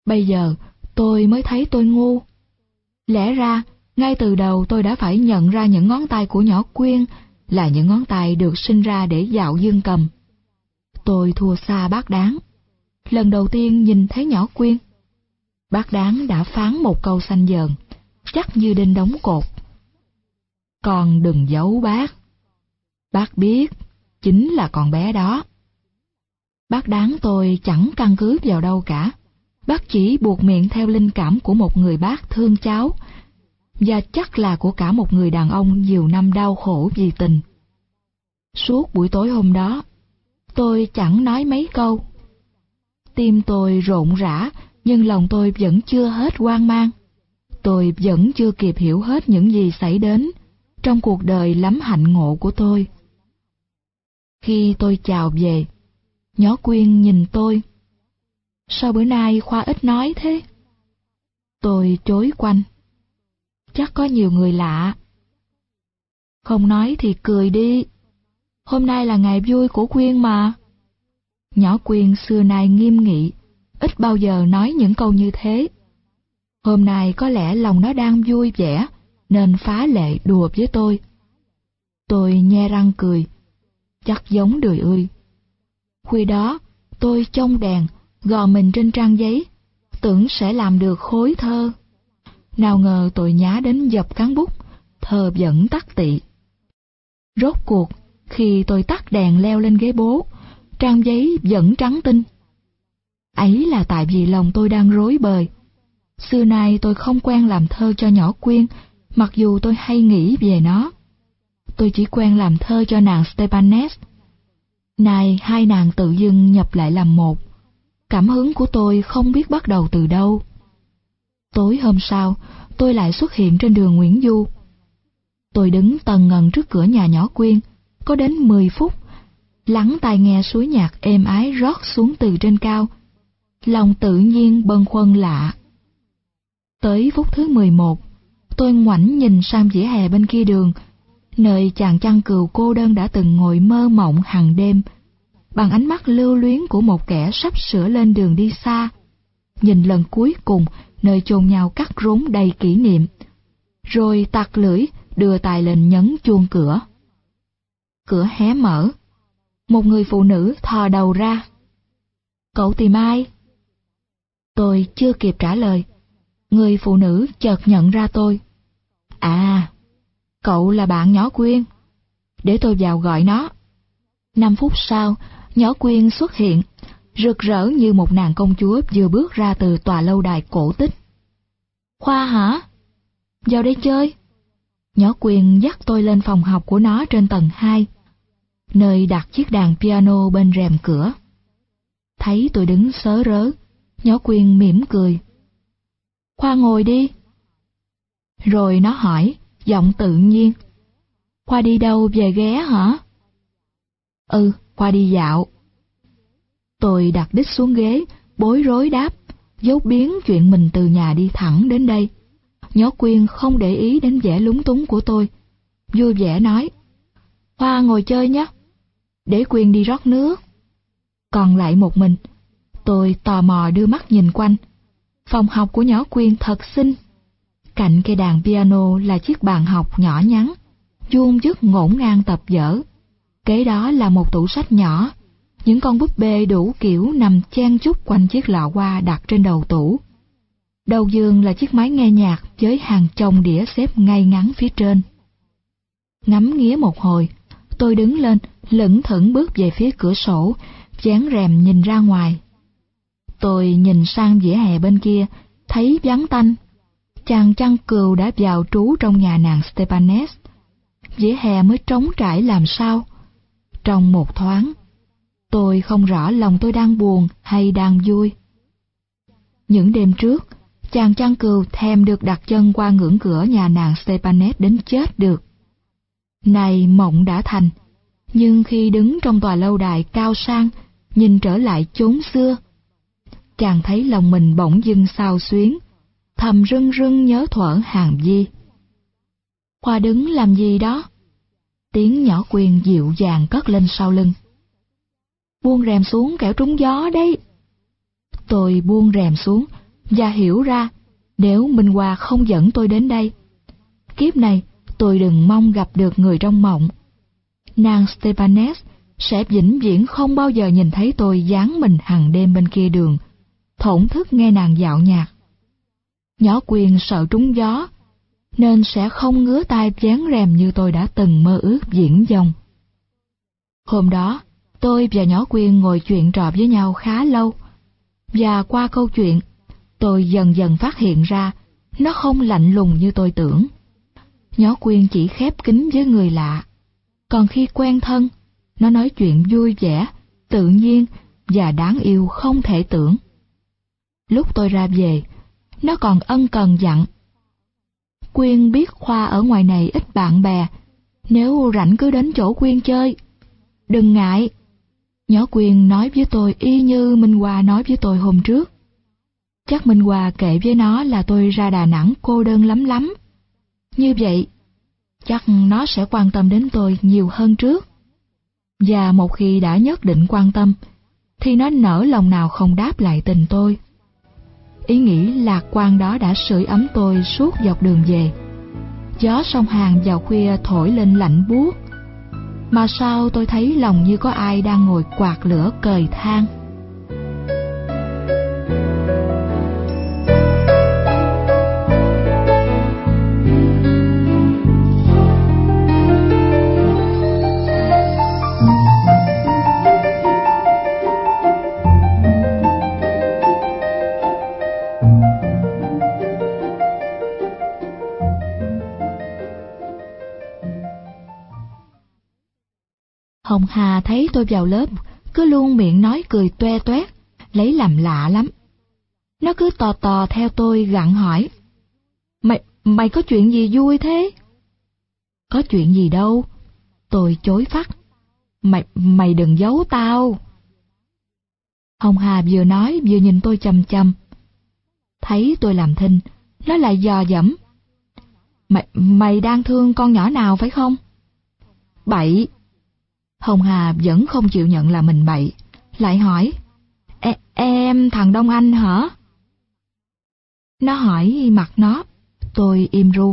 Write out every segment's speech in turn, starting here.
Bây giờ tôi mới thấy tôi ngu. Lẽ ra, ngay từ đầu tôi đã phải nhận ra những ngón tay của nhỏ Quyên là những ngón tay được sinh ra để dạo dương cầm. Tôi thua xa bác Đáng. Lần đầu tiên nhìn thấy nhỏ Quyên, bác Đáng đã phán một câu xanh dờn, chắc như đinh đóng cột. Con đừng giấu bác. Bác biết, chính là con bé đó. Bác Đáng tôi chẳng căn cứ vào đâu cả. Bác chỉ buộc miệng theo linh cảm của một người bác thương cháu, và chắc là của cả một người đàn ông nhiều năm đau khổ vì tình. Suốt buổi tối hôm đó, tôi chẳng nói mấy câu. Tim tôi rộn rã, nhưng lòng tôi vẫn chưa hết hoang mang. Tôi vẫn chưa kịp hiểu hết những gì xảy đến trong cuộc đời lắm hạnh ngộ của tôi. Khi tôi chào về, nhỏ Quyên nhìn tôi. Sao bữa nay Khoa ít nói thế? Tôi chối quanh. Chắc có nhiều người lạ. Không nói thì cười đi. Hôm nay là ngày vui của Quyên mà. Nhỏ Quyên xưa nay nghiêm nghị, ít bao giờ nói những câu như thế. Hôm nay có lẽ lòng nó đang vui vẻ, nên phá lệ đùa với tôi. Tôi nhe răng cười, chắc giống đười ươi. Khuya đó, tôi trông đèn, gò mình trên trang giấy, tưởng sẽ làm được khối thơ. Nào ngờ tôi nhá đến dập cán bút, thơ vẫn tắt tị. Rốt cuộc, khi tôi tắt đèn leo lên ghế bố, trang giấy vẫn trắng tinh. Ấy là tại vì lòng tôi đang rối bời. Xưa nay tôi không quen làm thơ cho nhỏ Quyên, mặc dù tôi hay nghĩ về nó. Tôi chỉ quen làm thơ cho nàng Stepanes. Nay hai nàng tự dưng nhập lại làm một. Cảm hứng của tôi không biết bắt đầu từ đâu. Tối hôm sau, tôi lại xuất hiện trên đường Nguyễn Du. Tôi đứng tần ngần trước cửa nhà nhỏ Quyên, có đến 10 phút, lắng tai nghe suối nhạc êm ái rót xuống từ trên cao. Lòng tự nhiên bâng khuâng lạ. Tới phút thứ 11, tôi ngoảnh nhìn sang vỉa hè bên kia đường, nơi chàng chăn cừu cô đơn đã từng ngồi mơ mộng hàng đêm, bằng ánh mắt lưu luyến của một kẻ sắp sửa lên đường đi xa, nhìn lần cuối cùng nơi chôn nhau cắt rốn đầy kỷ niệm, rồi tặc lưỡi đưa tay lên nhấn chuông cửa. Cửa hé mở, một người phụ nữ thò đầu ra. Cậu tìm ai? Tôi chưa kịp trả lời, người phụ nữ chợt nhận ra tôi. À, cậu là bạn nhỏ Quyên. Để tôi vào gọi nó. 5 phút sau, nhỏ Quyên xuất hiện, rực rỡ như một nàng công chúa vừa bước ra từ tòa lâu đài cổ tích. Khoa hả? Vào đây chơi. Nhỏ Quyên dắt tôi lên phòng học của nó trên tầng 2, nơi đặt chiếc đàn piano bên rèm cửa. Thấy tôi đứng sớ rớ, nhỏ Quyên mỉm cười. Khoa ngồi đi. Rồi nó hỏi, giọng tự nhiên. Khoa đi đâu về ghé hả? Ừ, Khoa đi dạo. Tôi đặt đít xuống ghế, bối rối đáp, dốt biến chuyện mình từ nhà đi thẳng đến đây. Nhỏ Quyên không để ý đến vẻ lúng túng của tôi, vui vẻ nói. Khoa ngồi chơi nhé, để Quyên đi rót nước. Còn lại một mình, tôi tò mò đưa mắt nhìn quanh. Phòng học của nhỏ Quyên thật xinh. Cạnh cây đàn piano là chiếc bàn học nhỏ nhắn, vuông vức ngổn ngang tập vở. Kế đó là một tủ sách nhỏ, những con búp bê đủ kiểu nằm chen chúc quanh chiếc lọ hoa đặt trên đầu tủ. Đầu giường là chiếc máy nghe nhạc với hàng chồng đĩa xếp ngay ngắn phía trên. Ngắm nghía một hồi, tôi đứng lên, lững thững bước về phía cửa sổ, dán rèm nhìn ra ngoài. Tôi nhìn sang vỉa hè bên kia, thấy vắng tanh. Chàng chăn cừu đã vào trú trong nhà nàng Stepanes. Vỉa hè mới trống trải làm sao. Trong một thoáng, tôi không rõ lòng tôi đang buồn hay đang vui. Những đêm trước, chàng chăn cừu thèm được đặt chân qua ngưỡng cửa nhà nàng Stepanes đến chết được. Này mộng đã thành, nhưng khi đứng trong tòa lâu đài cao sang, nhìn trở lại chốn xưa, chàng thấy lòng mình bỗng dưng xao xuyến, thầm rưng rưng nhớ thuở Hàn Vi. Khoa đứng làm gì đó? Tiếng nhỏ Quyên dịu dàng cất lên sau lưng. Buông rèm xuống kẻo trúng gió đấy. Tôi buông rèm xuống, và hiểu ra nếu Minh Hoa không dẫn tôi đến đây, kiếp này tôi đừng mong gặp được người trong mộng. Nàng Stepanes sẽ vĩnh viễn không bao giờ nhìn thấy tôi dáng mình hàng đêm bên kia đường, thổn thức nghe nàng dạo nhạc. Nhỏ Quyên sợ trúng gió, nên sẽ không ngứa tai vén rèm như tôi đã từng mơ ước viển vông. Hôm đó, tôi và nhỏ Quyên ngồi chuyện trò với nhau khá lâu, và qua câu chuyện, tôi dần dần phát hiện ra nó không lạnh lùng như tôi tưởng. Nhỏ Quyên chỉ khép kín với người lạ, còn khi quen thân, nó nói chuyện vui vẻ, tự nhiên và đáng yêu không thể tưởng. Lúc tôi ra về, nó còn ân cần dặn: Quyên biết Khoa ở ngoài này ít bạn bè, nếu rảnh cứ đến chỗ Quyên chơi. Đừng ngại. Nhỏ Quyên nói với tôi y như Minh Hoa nói với tôi hôm trước. Chắc Minh Hoa kể với nó là tôi ra Đà Nẵng cô đơn lắm lắm. Như vậy, chắc nó sẽ quan tâm đến tôi nhiều hơn trước. Và một khi đã nhất định quan tâm, thì nó nỡ lòng nào không đáp lại tình tôi. Ý nghĩ lạc quan đó đã sưởi ấm tôi suốt dọc đường về. Gió sông Hàn vào khuya thổi lên lạnh buốt, mà sao tôi thấy lòng như có ai đang ngồi quạt lửa cời than. Hồng Hà thấy tôi vào lớp, cứ luôn miệng nói cười toe toét, lấy làm lạ lắm. Nó cứ tò tò theo tôi gặng hỏi: Mày có chuyện gì vui thế? Có chuyện gì đâu, tôi chối phắt. Mày đừng giấu tao. Hồng Hà vừa nói vừa nhìn tôi chằm chằm. Thấy tôi làm thinh, nó lại dò dẫm: Mày đang thương con nhỏ nào phải không? Bậy. Hồng Hà vẫn không chịu nhận là mình bậy, lại hỏi: Em thằng Đông Anh hả? Nó hỏi mặt nó, tôi im ru.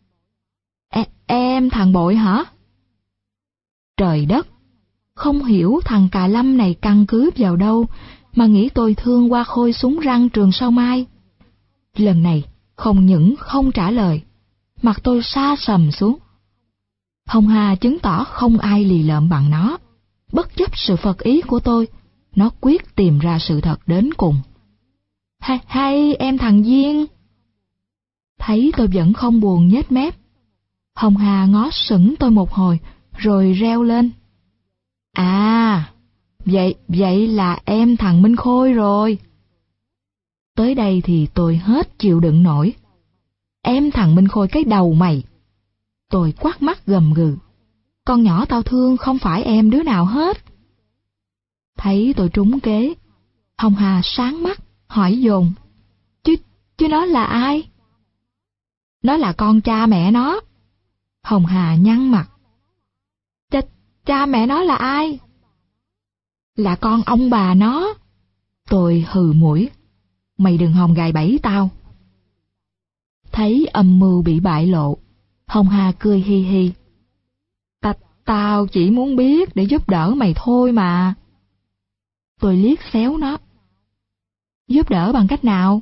Em thằng Bội hả? Trời đất, không hiểu thằng Cà Lâm này căn cứ vào đâu mà nghĩ tôi thương Hoa Khôi súng răng trường Sao Mai. Lần này không những không trả lời, mặt tôi sa sầm xuống. Hồng Hà chứng tỏ không ai lì lợm bằng nó. Bất chấp sự phật ý của tôi, nó quyết tìm ra sự thật đến cùng. Hay em thằng Duyên. Thấy tôi vẫn không buồn nhếch mép, Hồng Hà ngó sững tôi một hồi, rồi reo lên: À, vậy là em thằng Minh Khôi rồi. Tới đây thì tôi hết chịu đựng nổi. Em thằng Minh Khôi cái đầu mày. Tôi quát mắt gầm gừ: Con nhỏ tao thương không phải em đứa nào hết. Thấy tôi trúng kế, Hồng Hà sáng mắt, hỏi dồn: Chứ nó là ai? Nó là con cha mẹ nó. Hồng Hà nhăn mặt: Cha mẹ nó là ai? Là con ông bà nó. Tôi hừ mũi: Mày đừng hòng gài bẫy tao. Thấy âm mưu bị bại lộ, Hồng Hà cười hi hi: Tao chỉ muốn biết để giúp đỡ mày thôi mà. Tôi liếc xéo nó: Giúp đỡ bằng cách nào?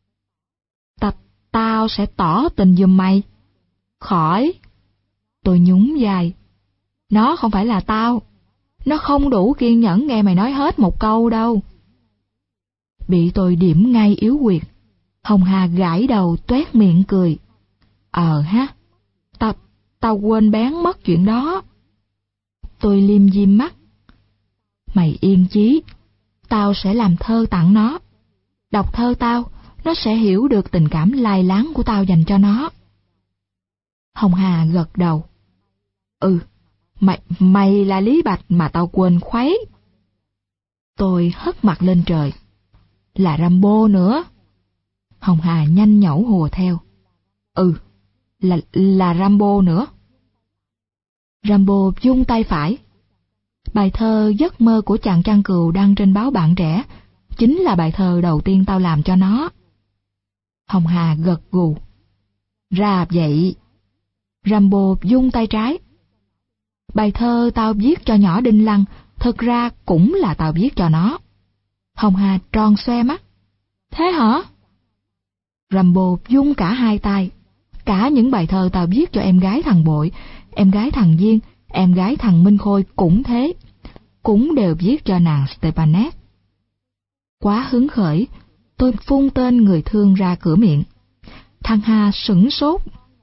Tao sẽ tỏ tình giùm mày. Khỏi. Tôi nhún vai: Nó không phải là tao. Nó không đủ kiên nhẫn nghe mày nói hết một câu đâu. Bị tôi điểm ngay yếu huyệt, Hồng Hà gãi đầu toét miệng cười: Ha, tao quên bén mất chuyện đó. Tôi liêm diêm mắt: Mày yên chí, tao sẽ làm thơ tặng nó. Đọc thơ tao, nó sẽ hiểu được tình cảm lai láng của tao dành cho nó. Hồng Hà gật đầu: Mày là Lý Bạch mà tao quên khuấy. Tôi hất mặt lên trời: Là Rambo nữa. Hồng Hà nhanh nhẩu hùa theo: Là Rambo nữa. Rambo vung tay phải. Bài thơ Giấc mơ của chàng chăn cừu đăng trên báo Bạn Trẻ chính là bài thơ đầu tiên tao làm cho nó. Hồng Hà gật gù. Ra vậy. Rambo vung tay trái. Bài thơ tao viết cho nhỏ Đinh Lăng, thực ra cũng là tao viết cho nó. Hồng Hà tròn xoe mắt. Thế hả? Rambo vung cả hai tay. Cả những bài thơ tao viết cho em gái thằng Bội, em gái thằng Viên, em gái thằng Minh Khôi cũng thế. Cũng đều viết cho nàng Stepanet. Quá hứng khởi, tôi phun tên người thương ra cửa miệng. Thằng Hà sửng sốt.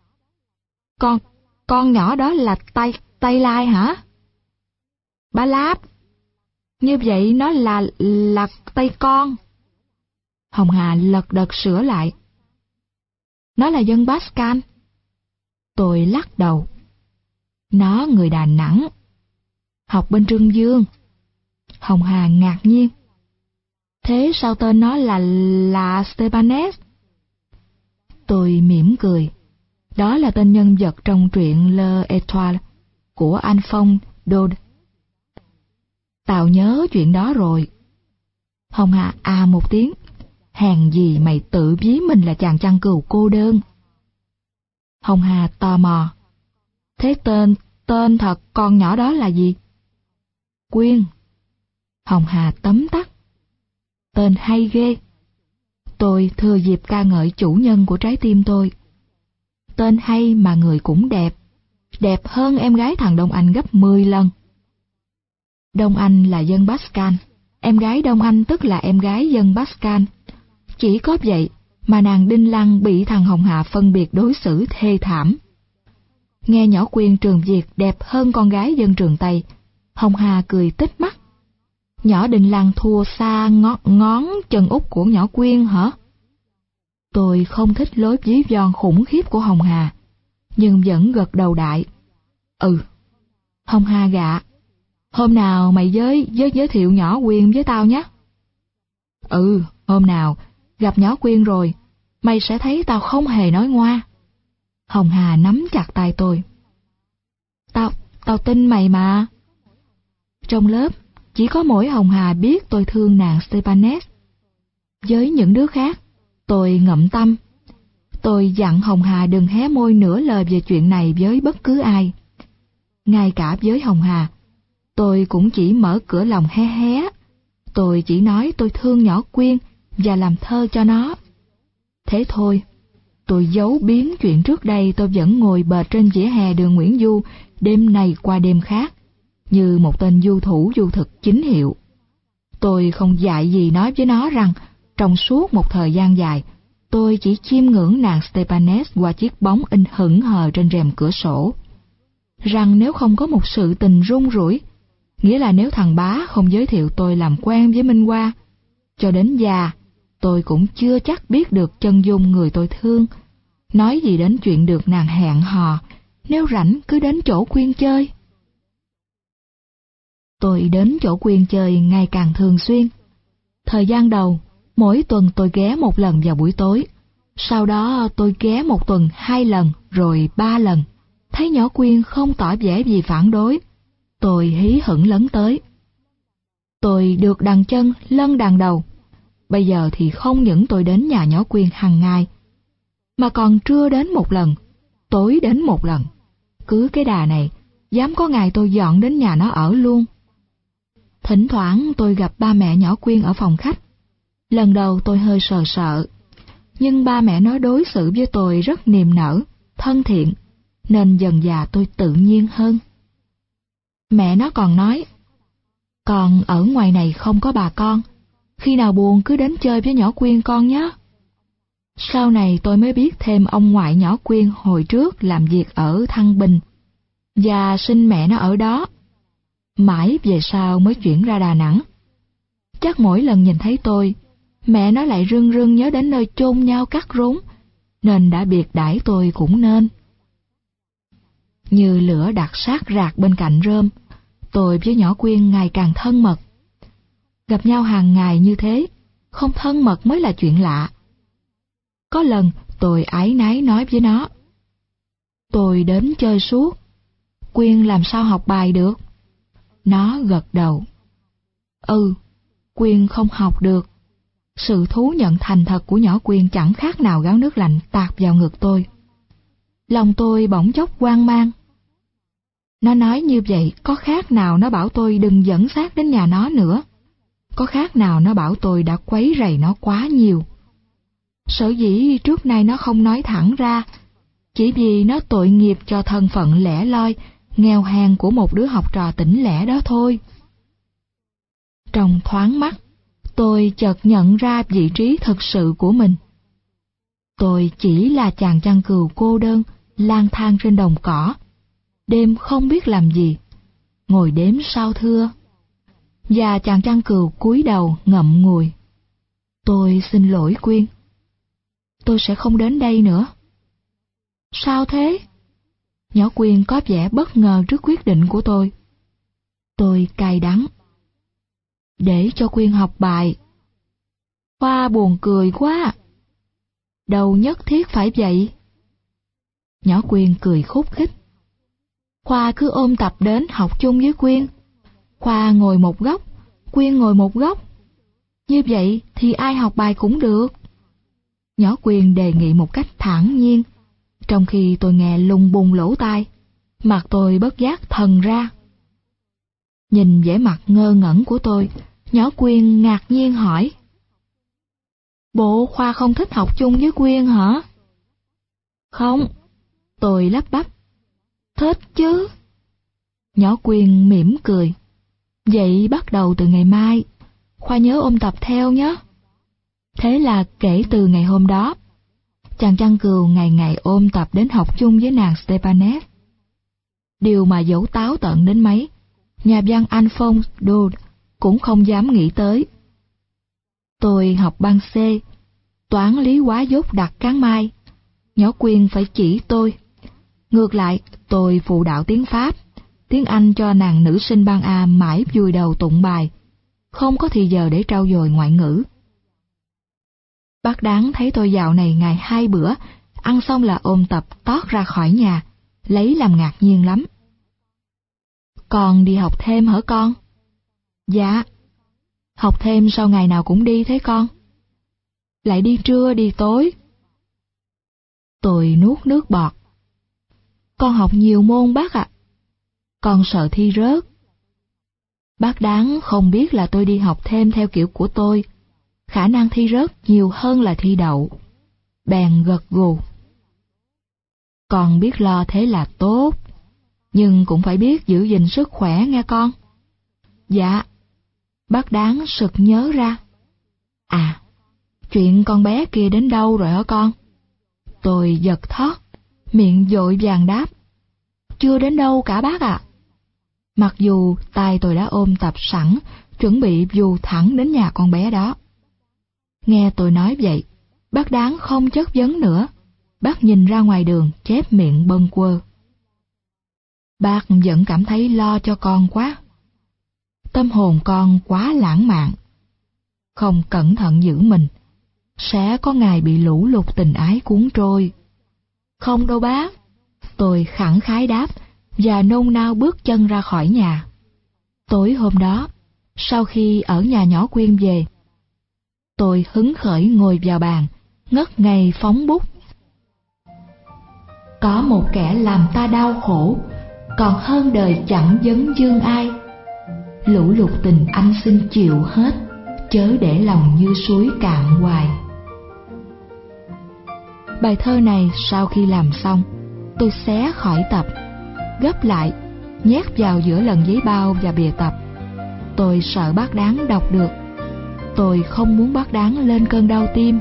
Con nhỏ đó là Tây Lai hả? Ba Láp. Như vậy nó là Tây Con. Hồng Hà lật đật sửa lại. Nó là dân Bascan. Tôi lắc đầu. Nó người Đà Nẵng. Học bên Trương Dương. Hồng Hà ngạc nhiên. Thế sao tên nó là Stepanet? Tôi mỉm cười. Đó là tên nhân vật trong truyện L'Étoile của Alphonse Daudet. Tao nhớ chuyện đó rồi. Hồng Hà à một tiếng. Hèn gì mày tự ví mình là chàng chăn cừu cô đơn. Hồng Hà tò mò. Thế tên thật con nhỏ đó là gì? Quyên. Hồng Hà tấm tắc. Tên hay ghê. Tôi thừa dịp ca ngợi chủ nhân của trái tim tôi. Tên hay mà người cũng đẹp. Đẹp hơn em gái thằng Đông Anh gấp 10 lần. Đông Anh là dân Bascan. Em gái Đông Anh tức là em gái dân Bascan. Chỉ có vậy mà nàng Đinh Lăng bị thằng Hồng Hà phân biệt đối xử thê thảm. Nghe nhỏ Quyên Trường Việt đẹp hơn con gái dân Trường Tây, Hồng Hà cười tít mắt. Nhỏ Đinh Lăng thua xa ngón chân út của nhỏ Quyên hả? Tôi không thích lối ví von khủng khiếp của Hồng Hà, nhưng vẫn gật đầu đại. Ừ. Hồng Hà gạ. Hôm nào mày giới thiệu nhỏ Quyên với tao nhé. Ừ, hôm nào gặp nhỏ Quyên rồi, mày sẽ thấy tao không hề nói ngoa. Hồng Hà nắm chặt tay tôi. Tao tin mày mà. Trong lớp, chỉ có mỗi Hồng Hà biết tôi thương nàng Stepanet. Với những đứa khác, tôi ngậm tâm. Tôi dặn Hồng Hà đừng hé môi nửa lời về chuyện này với bất cứ ai. Ngay cả với Hồng Hà, tôi cũng chỉ mở cửa lòng hé hé. Tôi chỉ nói tôi thương nhỏ Quyên và làm thơ cho nó. Thế thôi, tôi giấu biến chuyện trước đây tôi vẫn ngồi bệt trên vỉa hè đường Nguyễn Du đêm này qua đêm khác, như một tên du thủ du thực chính hiệu. Tôi không dại gì nói với nó rằng trong suốt một thời gian dài, tôi chỉ chiêm ngưỡng nàng Stepanet qua chiếc bóng in hững hờ trên rèm cửa sổ. Rằng nếu không có một sự tình run rủi, nghĩa là nếu thằng Bá không giới thiệu tôi làm quen với Minh Hoa, cho đến già, tôi cũng chưa chắc biết được chân dung người tôi thương. Nói gì đến chuyện được nàng hẹn hò, nếu rảnh cứ đến chỗ Quyên chơi. Tôi đến chỗ Quyên chơi ngày càng thường xuyên. Thời gian đầu, mỗi tuần tôi ghé một lần vào buổi tối. Sau đó tôi ghé một tuần 2 lần, rồi 3 lần. Thấy nhỏ Quyên không tỏ vẻ gì phản đối, tôi hí hửng lấn tới. Tôi được đằng chân lân đằng đầu. Bây giờ thì không những tôi đến nhà nhỏ Quyên hàng ngày, mà còn trưa đến một lần, tối đến một lần. Cứ cái đà này, dám có ngày tôi dọn đến nhà nó ở luôn. Thỉnh thoảng tôi gặp ba mẹ nhỏ Quyên ở phòng khách. Lần đầu tôi hơi sợ, nhưng ba mẹ nó đối xử với tôi rất niềm nở, thân thiện, nên dần dà tôi tự nhiên hơn. Mẹ nó còn nói, con ở ngoài này không có bà con, khi nào buồn cứ đến chơi với nhỏ Quyên con nhé. Sau này tôi mới biết thêm ông ngoại nhỏ Quyên hồi trước làm việc ở Thăng Bình, và sinh mẹ nó ở đó. Mãi về sau mới chuyển ra Đà Nẵng. Chắc mỗi lần nhìn thấy tôi, mẹ nó lại rưng rưng nhớ đến nơi chôn nhau cắt rốn, nên đã biệt đãi tôi cũng nên. Như lửa đặt sát rạc bên cạnh rơm, tôi với nhỏ Quyên ngày càng thân mật. Gặp nhau hàng ngày như thế, không thân mật mới là chuyện lạ. Có lần tôi áy náy nói với nó, tôi đến chơi suốt, Quyên làm sao học bài được? Nó gật đầu. Ừ, Quyên không học được. Sự thú nhận thành thật của nhỏ Quyên chẳng khác nào gáo nước lạnh tạt vào ngực tôi. Lòng tôi bỗng chốc hoang mang. Nó nói như vậy có khác nào nó bảo tôi đừng dẫn xác đến nhà nó nữa. Có khác nào nó bảo tôi đã quấy rầy nó quá nhiều. Sở dĩ trước nay nó không nói thẳng ra, chỉ vì nó tội nghiệp cho thân phận lẻ loi, nghèo hèn của một đứa học trò tỉnh lẻ đó thôi. Trong thoáng mắt, tôi chợt nhận ra vị trí thực sự của mình. Tôi chỉ là chàng chăn cừu cô đơn, lang thang trên đồng cỏ, đêm không biết làm gì, ngồi đếm sao thưa. Và chàng chăn cừu cúi đầu ngậm ngùi. Tôi xin lỗi Quyên. Tôi sẽ không đến đây nữa. Sao thế? Nhỏ Quyên có vẻ bất ngờ trước quyết định của tôi. Tôi cay đắng. Để cho Quyên học bài. Khoa buồn cười quá. Đâu nhất thiết phải vậy. Nhỏ Quyên cười khúc khích. Khoa cứ ôm tập đến học chung với Quyên. Khoa ngồi một góc, Quyên ngồi một góc. Như vậy thì ai học bài cũng được. Nhỏ Quyên đề nghị một cách thản nhiên, trong khi tôi nghe lùng bùng lỗ tai, mặt tôi bất giác thần ra. Nhìn vẻ mặt ngơ ngẩn của tôi, nhỏ Quyên ngạc nhiên hỏi. Bộ Khoa không thích học chung với Quyên hả? Không, tôi lắp bắp. Thích chứ. Nhỏ Quyên mỉm cười. Vậy bắt đầu từ ngày mai, Khoa nhớ ôn tập theo nhé. Thế là kể từ ngày hôm đó, chàng chăn cừu ngày ngày ôm tập đến học chung với nàng Stepanet. Điều mà dẫu táo tợn đến mấy, nhà văn Alphonse Daudet cũng không dám nghĩ tới. Tôi học ban C, toán lý hóa dốt đặc cán mai, nhỏ Quyên phải chỉ tôi. Ngược lại, tôi phụ đạo tiếng Pháp, tiếng Anh cho nàng nữ sinh ban A mãi vùi đầu tụng bài, không có thì giờ để trau dồi ngoại ngữ. Bác Đáng thấy tôi dạo này ngày 2 bữa, ăn xong là ôm tập tót ra khỏi nhà, lấy làm ngạc nhiên lắm. Con đi học thêm hả con? Dạ. Học thêm sao ngày nào cũng đi thế con? Lại đi trưa đi tối. Tôi nuốt nước bọt. Con học nhiều môn bác ạ. Con sợ thi rớt. Bác Đáng không biết là tôi đi học thêm theo kiểu của tôi, khả năng thi rớt nhiều hơn là thi đậu. Bèn gật gù. Con biết lo thế là tốt, nhưng cũng phải biết giữ gìn sức khỏe nghe con. Dạ. Bác Đáng sực nhớ ra. À, chuyện con bé kia đến đâu rồi hả con? Tôi giật thót, miệng vội vàng đáp. Chưa đến đâu cả bác ạ. Mặc dù tay tôi đã ôm tập sẵn, chuẩn bị dù thẳng đến nhà con bé đó. Nghe tôi nói vậy, bác Đáng không chất vấn nữa. Bác nhìn ra ngoài đường, chép miệng bâng quơ. Bác vẫn cảm thấy lo cho con quá. Tâm hồn con quá lãng mạn. Không cẩn thận giữ mình, sẽ có ngày bị lũ lụt tình ái cuốn trôi. Không đâu bác. Tôi khẳng khái đáp và nôn nao bước chân ra khỏi nhà. Tối hôm đó, sau khi ở nhà nhỏ Quyên về, tôi hứng khởi ngồi vào bàn, ngất ngây phóng bút. Có một kẻ làm ta đau khổ, còn hơn đời chẳng vấn vương ai. Lũ lụt tình anh xin chịu hết, chớ để lòng như suối cạn hoài. Bài thơ này sau khi làm xong, tôi xé khỏi tập, gấp lại, nhét vào giữa lần giấy bao và bìa tập. Tôi sợ bác Đáng đọc được. Tôi không muốn bác Đáng lên cơn đau tim.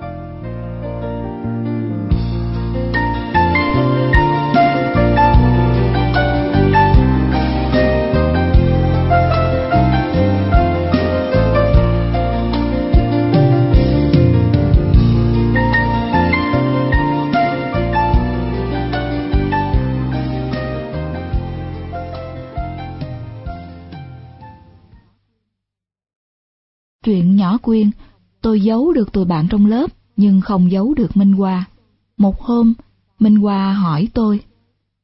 Chuyện nhỏ Quyên, tôi giấu được tụi bạn trong lớp, nhưng không giấu được Minh Hoa. Một hôm, Minh Hoa hỏi tôi,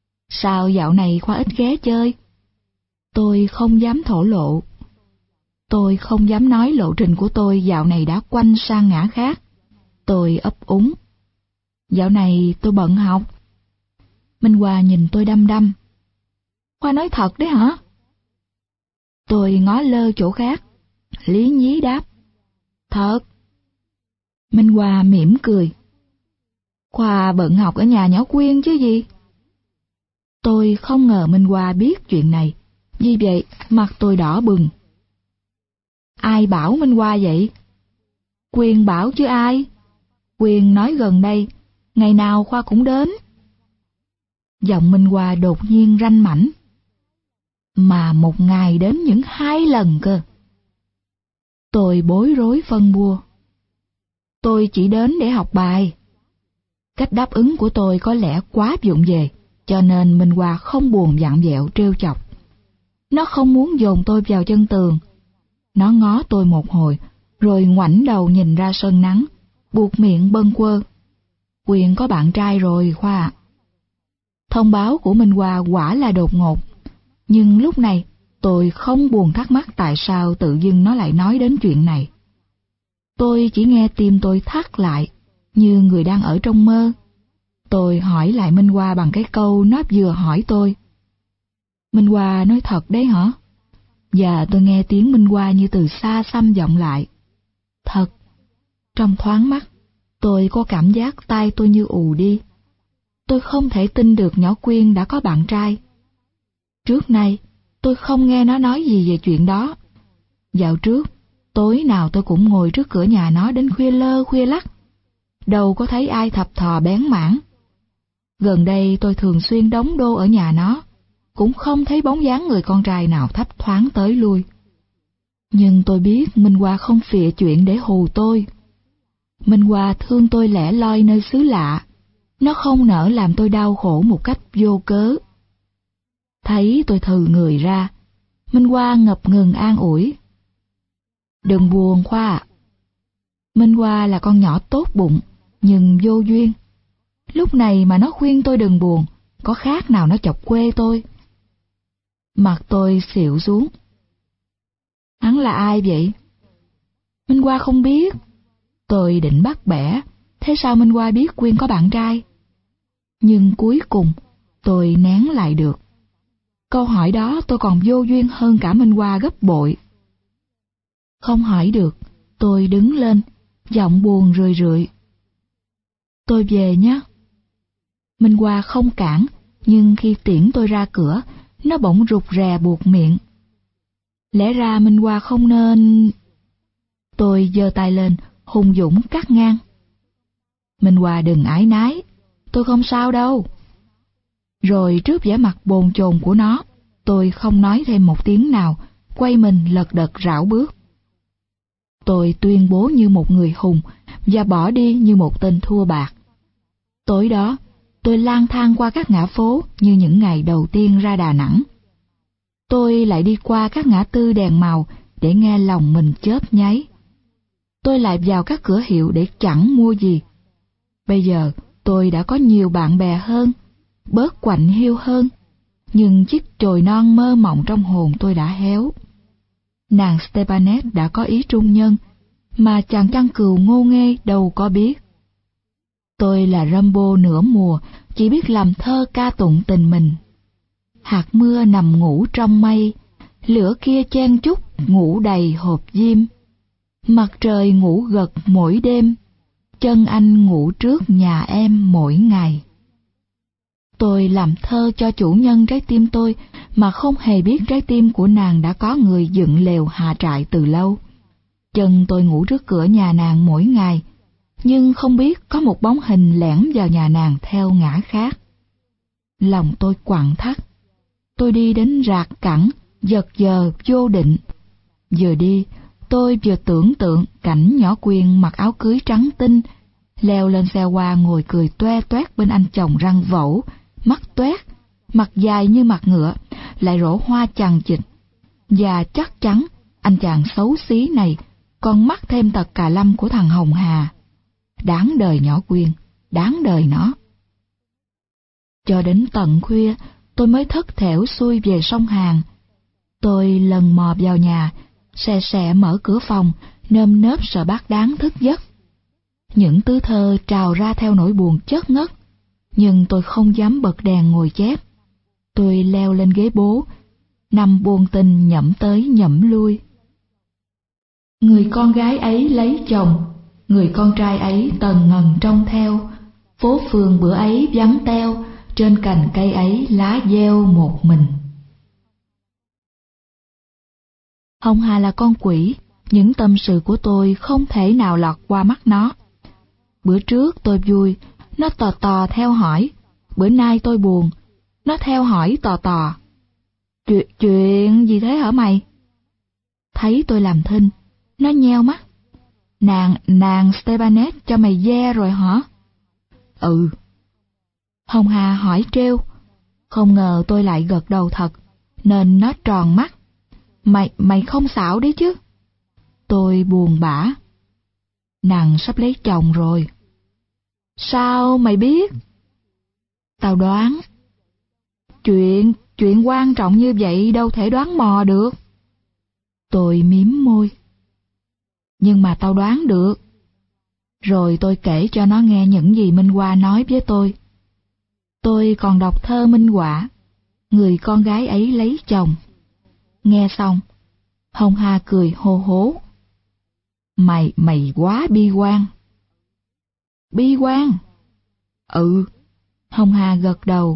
sao dạo này Khoa ít ghé chơi? Tôi không dám thổ lộ. Tôi không dám nói lộ trình của tôi dạo này đã quanh sang ngã khác. Tôi ấp úng. Dạo này tôi bận học. Minh Hoa nhìn tôi đăm đăm. Hoa nói thật đấy hả? Tôi ngó lơ chỗ khác, lý nhí đáp. Thật. Minh Hoa mỉm cười. Khoa bận học ở nhà nhỏ Quyên chứ gì. Tôi không ngờ Minh Hoa biết chuyện này, vì vậy mặt tôi đỏ bừng. Ai bảo Minh Hoa vậy? Quyên bảo chứ ai. Quyên nói gần đây, ngày nào Khoa cũng đến. Giọng Minh Hoa đột nhiên ranh mãnh. Mà một ngày đến những 2 lần cơ. Tôi bối rối phân bua. Tôi chỉ đến để học bài. Cách đáp ứng của tôi có lẽ quá vụng về, cho nên Minh Hoa không buồn vặn vẹo trêu chọc. Nó không muốn dồn tôi vào chân tường. Nó ngó tôi một hồi, rồi ngoảnh đầu nhìn ra sân nắng, buột miệng bâng quơ. Quyên có bạn trai rồi Khoa ạ. Thông báo của Minh Hoa quả là đột ngột, nhưng lúc này tôi không buồn thắc mắc tại sao tự dưng nó lại nói đến chuyện này. Tôi chỉ nghe tim tôi thắt lại, như người đang ở trong mơ. Tôi hỏi lại Minh Hoa bằng cái câu nó vừa hỏi tôi. Minh Hoa nói thật đấy hả? Và tôi nghe tiếng Minh Hoa như từ xa xăm vọng lại. Thật. Trong thoáng mắt, tôi có cảm giác tai tôi như ù đi. Tôi không thể tin được nhỏ Quyên đã có bạn trai. Trước nay, tôi không nghe nó nói gì về chuyện đó. Dạo trước, tối nào tôi cũng ngồi trước cửa nhà nó đến khuya lơ khuya lắc. Đâu có thấy ai thập thò bén mảng. Gần đây tôi thường xuyên đóng đô ở nhà nó, cũng không thấy bóng dáng người con trai nào thấp thoáng tới lui. Nhưng tôi biết Minh Hoa không phịa chuyện để hù tôi. Minh Hoa thương tôi lẻ loi nơi xứ lạ, nó không nỡ làm tôi đau khổ một cách vô cớ. Thấy tôi thừ người ra, Minh Hoa ngập ngừng an ủi. Đừng buồn Khoa ạ. Minh Hoa là con nhỏ tốt bụng, nhưng vô duyên. Lúc này mà nó khuyên tôi đừng buồn, có khác nào nó chọc quê tôi. Mặt tôi xịu xuống. Hắn là ai vậy? Minh Hoa không biết. Tôi định bắt bẻ, thế sao Minh Hoa biết Quyên có bạn trai? Nhưng cuối cùng, tôi nén lại được. Câu hỏi đó tôi còn vô duyên hơn cả Minh Hoa gấp bội. Không hỏi được, tôi đứng lên, giọng buồn rười rượi. Tôi về nhé. Minh Hoa không cản, nhưng khi tiễn tôi ra cửa, nó bỗng rụt rè buột miệng. Lẽ ra Minh Hoa không nên... Tôi giơ tay lên, hùng dũng cắt ngang. Minh Hoa đừng ái nái, tôi không sao đâu. Rồi trước vẻ mặt bồn chồn của nó, tôi không nói thêm một tiếng nào, quay mình lật đật rảo bước. Tôi tuyên bố như một người hùng và bỏ đi như một tên thua bạc. Tối đó, tôi lang thang qua các ngã phố như những ngày đầu tiên ra Đà Nẵng. Tôi lại đi qua các ngã tư đèn màu để nghe lòng mình chớp nháy. Tôi lại vào các cửa hiệu để chẳng mua gì. Bây giờ tôi đã có nhiều bạn bè hơn, bớt quạnh hiu hơn, nhưng chiếc chồi non mơ mộng trong hồn tôi đã héo. Nàng Stepanet đã có ý trung nhân, mà chàng chăn cừu ngô nghê đâu có biết. Tôi là Rambo nửa mùa, chỉ biết làm thơ ca tụng tình mình. Hạt mưa nằm ngủ trong mây, lửa kia chen chúc ngủ đầy hộp diêm. Mặt trời ngủ gật mỗi đêm, chân anh ngủ trước nhà em mỗi ngày. Tôi làm thơ cho chủ nhân trái tim tôi mà không hề biết trái tim của nàng đã có người dựng lều hạ trại từ lâu. Chân tôi ngủ trước cửa nhà nàng mỗi ngày, nhưng không biết có một bóng hình lẻn vào nhà nàng theo ngã khác. Lòng tôi quặn thắt. Tôi đi đến rạc cẳng, giật giờ vô định. Vừa đi, tôi vừa tưởng tượng cảnh nhỏ Quyên mặc áo cưới trắng tinh, leo lên xe hoa ngồi cười toe toét bên anh chồng răng vẩu, mắt toét, mặt dài như mặt ngựa, lại rổ hoa chằng chịt. Và chắc chắn anh chàng xấu xí này còn mắc thêm tật cà lâm của thằng Hồng Hà. Đáng đời nhỏ Quyên, đáng đời nó. Cho đến tận khuya, tôi mới thất thểu xuôi về sông Hàn. Tôi lần mò vào nhà, Xe xẹ mở cửa phòng, nơm nớp sợ bác Đáng thức giấc. Những tứ thơ trào ra theo nỗi buồn chất ngất, nhưng tôi không dám bật đèn ngồi chép. Tôi leo lên ghế bố, nằm buồn tình nhẩm tới nhẩm lui. Người con gái ấy lấy chồng, người con trai ấy tần ngần trông theo. Phố phường bữa ấy vắng teo, trên cành cây ấy lá gieo một mình. Hồng Hà là con quỷ, những tâm sự của tôi không thể nào lọt qua mắt nó. Bữa trước tôi vui, nó tò tò theo hỏi. Bữa nay tôi buồn, nó theo hỏi tò tò. Chuyện gì thế hả mày? Thấy tôi làm thinh, nó nheo mắt. Nàng Stepanet cho mày ve rồi hả? Ừ. Hồng Hà hỏi trêu. Không ngờ tôi lại gật đầu thật, nên nó tròn mắt. Mày không xạo đấy chứ? Tôi buồn bã. Nàng sắp lấy chồng rồi. Sao mày biết? Tao đoán. Chuyện quan trọng như vậy đâu thể đoán mò được. Tôi mím môi. Nhưng mà tao đoán được. Rồi tôi kể cho nó nghe những gì Minh Hoa nói với tôi. Tôi còn đọc thơ minh họa, người con gái ấy lấy chồng. Nghe xong, Hồng Hà cười hô hố. Mày quá bi quan. Bi quan? Ừ. Hồng Hà gật đầu.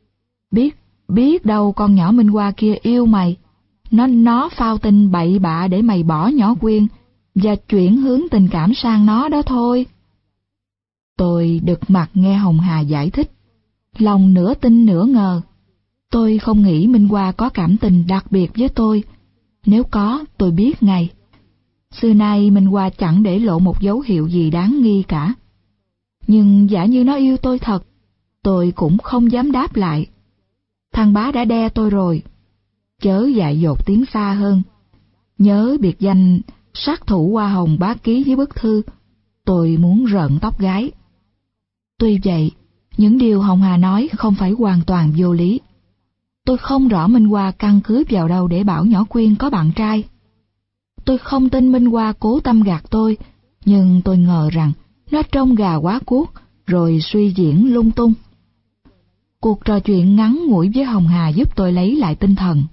Biết đâu con nhỏ Minh Hoa kia yêu mày. Nó phao tin bậy bạ để mày bỏ nhỏ Quyên và chuyển hướng tình cảm sang nó đó thôi. Tôi đực mặt nghe Hồng Hà giải thích, lòng nửa tin nửa ngờ. Tôi không nghĩ Minh Hoa có cảm tình đặc biệt với tôi. Nếu có, tôi biết ngay. Xưa nay Minh Hoa chẳng để lộ một dấu hiệu gì đáng nghi cả. Nhưng giả như nó yêu tôi thật, tôi cũng không dám đáp lại. Thằng bá đã đe tôi rồi. Chớ dại dột tiếng xa hơn. Nhớ biệt danh sát thủ hoa hồng bá ký với bức thư. Tôi muốn rợn tóc gái. Tuy vậy, những điều Hồng Hà nói không phải hoàn toàn vô lý. Tôi không rõ Minh Hoa căn cứ vào đâu để bảo nhỏ Quyên có bạn trai. Tôi không tin Minh Hoa cố tâm gạt tôi, nhưng tôi ngờ rằng nó trông gà quá cuốc, rồi suy diễn lung tung. Cuộc trò chuyện ngắn ngủi với Hồng Hà giúp tôi lấy lại tinh thần.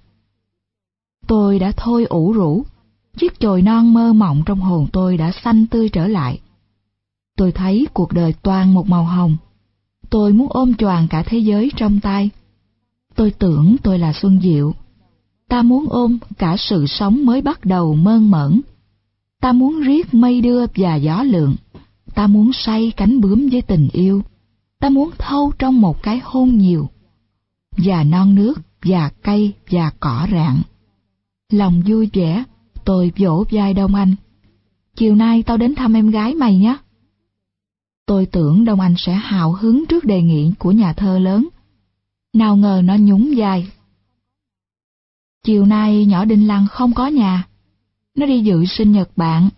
Tôi đã thôi ủ rũ, chiếc chồi non mơ mộng trong hồn tôi đã xanh tươi trở lại. Tôi thấy cuộc đời toàn một màu hồng. Tôi muốn ôm choàng cả thế giới trong tay. Tôi tưởng tôi là Xuân Diệu. Ta muốn ôm cả sự sống mới bắt đầu mơn mởn. Ta muốn riết mây đưa và gió lượn. Ta muốn say cánh bướm với tình yêu. Ta muốn thâu trong một cái hôn nhiều. Và non nước, và cây, và cỏ rạng. Lòng vui vẻ, tôi vỗ vai Đông Anh. Chiều nay tao đến thăm em gái mày nhé. Tôi tưởng Đông Anh sẽ hào hứng trước đề nghị của nhà thơ lớn. Nào ngờ nó nhún vai. Chiều nay nhỏ Đinh Lăng không có nhà. Nó đi dự sinh nhật bạn.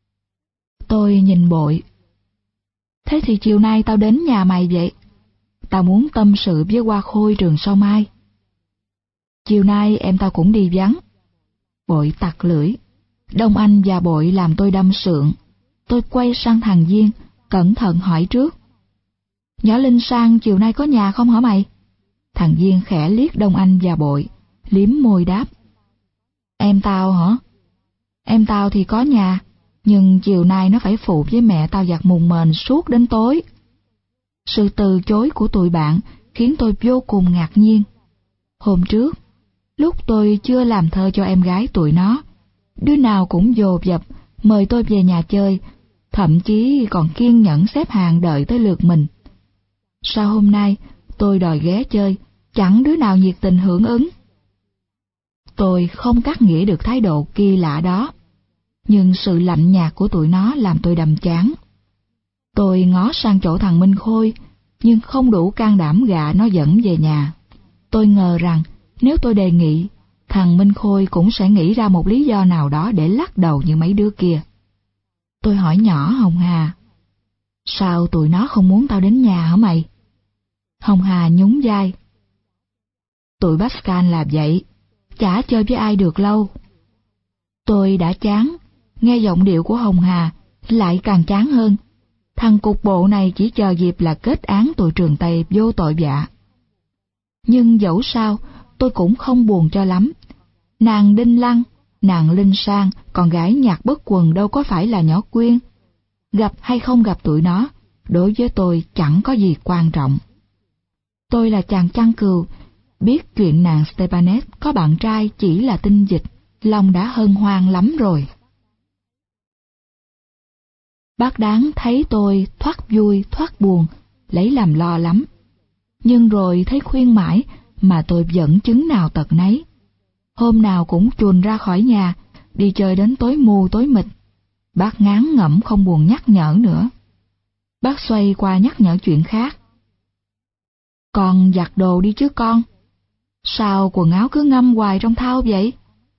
Tôi nhìn bội. Thế thì chiều nay tao đến nhà mày vậy. Tao muốn tâm sự với Hoa Khôi trường Sao Mai. Chiều nay em tao cũng đi vắng. Bội tặc lưỡi. Đông Anh và Bội làm tôi đâm sượng. Tôi quay sang thằng Duyên, cẩn thận hỏi trước. Nhỏ Linh Sang chiều nay có nhà không hả mày? Thằng Duyên khẽ liếc Đông Anh và Bội, liếm môi đáp. Em tao hả? Em tao thì có nhà, nhưng chiều nay nó phải phụ với mẹ tao giặt mùng mền suốt đến tối. Sự từ chối của tụi bạn khiến tôi vô cùng ngạc nhiên. Hôm trước, lúc tôi chưa làm thơ cho em gái tụi nó, đứa nào cũng dồn dập mời tôi về nhà chơi, thậm chí còn kiên nhẫn xếp hàng đợi tới lượt mình. Sao hôm nay tôi đòi ghé chơi, chẳng đứa nào nhiệt tình hưởng ứng. Tôi không cắt nghĩa được thái độ kỳ lạ đó, nhưng sự lạnh nhạt của tụi nó làm tôi đầm chán. Tôi ngó sang chỗ thằng Minh Khôi, nhưng không đủ can đảm gạ nó dẫn về nhà. Tôi ngờ rằng nếu tôi đề nghị, thằng Minh Khôi cũng sẽ nghĩ ra một lý do nào đó để lắc đầu như mấy đứa kia. Tôi hỏi nhỏ Hồng Hà. Sao tụi nó không muốn tao đến nhà hả mày? Hồng Hà nhún vai. Tụi Pascal là vậy, chả chơi với ai được lâu. Tôi đã chán, nghe giọng điệu của Hồng Hà lại càng chán hơn. Thằng cục bộ này chỉ chờ dịp là kết án tụi Trường Tây vô tội vạ. Nhưng dẫu sao, tôi cũng không buồn cho lắm. Nàng Đinh Lăng, nàng Linh Sang, con gái Nhạc Bất Quần đâu có phải là nhỏ Quyên. Gặp hay không gặp tụi nó, đối với tôi chẳng có gì quan trọng. Tôi là chàng chăn cừu, biết chuyện nàng Stepanet có bạn trai chỉ là tinh dịch, lòng đã hân hoan lắm rồi. Bác Đáng thấy tôi thoát vui thoát buồn, lấy làm lo lắm. Nhưng rồi thấy khuyên mãi mà tôi vẫn chứng nào tật nấy. Hôm nào cũng chuồn ra khỏi nhà, đi chơi đến tối mù tối mịt. Bác ngán ngẩm không buồn nhắc nhở nữa. Bác xoay qua nhắc nhở chuyện khác. Con giặt đồ đi chứ con. Sao quần áo cứ ngâm hoài trong thau vậy?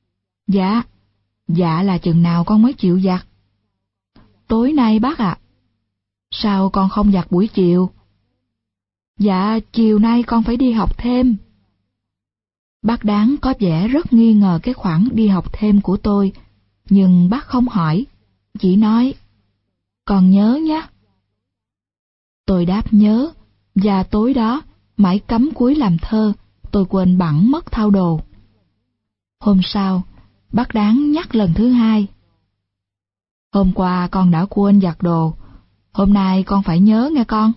Dạ là chừng nào con mới chịu giặt? Tối nay bác ạ. Sao con không giặt buổi chiều? Dạ, chiều nay con phải đi học thêm. Bác Đáng có vẻ rất nghi ngờ cái khoản đi học thêm của tôi, nhưng bác không hỏi, chỉ nói, con nhớ nhé. Tôi đáp nhớ, và tối đó, mãi cắm cúi làm thơ, tôi quên bẵng mất thau đồ. Hôm sau, bác Đáng nhắc lần thứ hai. Hôm qua con đã quên giặt đồ, hôm nay con phải nhớ nghe con.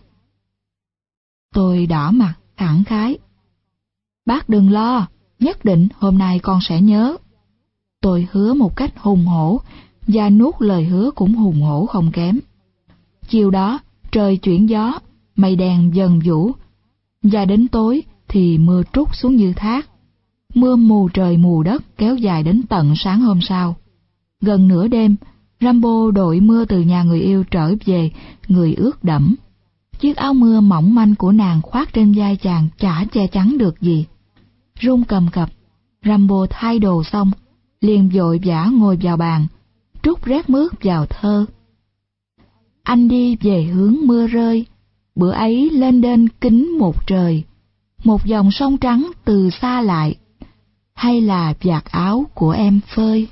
Tôi đỏ mặt, khẳng khái. Bác đừng lo, nhất định hôm nay con sẽ nhớ. Tôi hứa một cách hùng hổ, và nuốt lời hứa cũng hùng hổ không kém. Chiều đó, trời chuyển gió, mây đen dần vũ, và đến tối thì mưa trút xuống như thác. Mưa mù trời mù đất kéo dài đến tận sáng hôm sau. Gần nửa đêm, Rambo đội mưa từ nhà người yêu trở về, người ướt đẫm. Chiếc áo mưa mỏng manh của nàng khoác trên vai chàng chả che chắn được gì. Run cầm cập, Rambo thay đồ xong, liền vội vã ngồi vào bàn, trút rét mướt vào thơ. Anh đi về hướng mưa rơi, bữa ấy lên đên kính một trời, một dòng sông trắng từ xa lại, hay là vạt áo của em phơi.